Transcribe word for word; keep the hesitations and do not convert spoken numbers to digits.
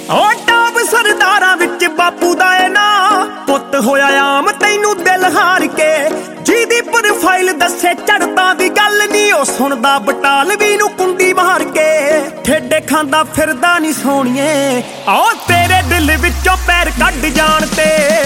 ਓ top ਸਰਦਾਰਾਂ ਵਿੱਚ ਬਾਪੂ ਦਾ ਏ ਨਾਂ, ਪੁੱਤ ਹੋਇਆ ਆਮ ਤੈਨੂੰ ਦਿਲ ਹਾਰ ਕੇ। ਜਿਹਦੀ ਪ੍ਰੋਫਾਈਲ ਦੱਸੇ ਚੜ੍ਹਤਾਂ ਦੀ ਗੱਲ ਨੀ, ਉਹ ਸੁਣਦਾ ਬਟਾਲਵੀ ਨੂੰ ਕੁੰਡੀ ਮਾਰ ਕੇ। ਠੇਡੇ ਖਾਂਦਾ ਫਿਰਦਾ ਨੀ ਸੋਹਣੀਏ, ਆਓ ਤੇਰੇ ਦਿਲ ਵਿੱਚੋਂ ਪੈਰ ਕੱਢ ਜਾਣ ਤੇ।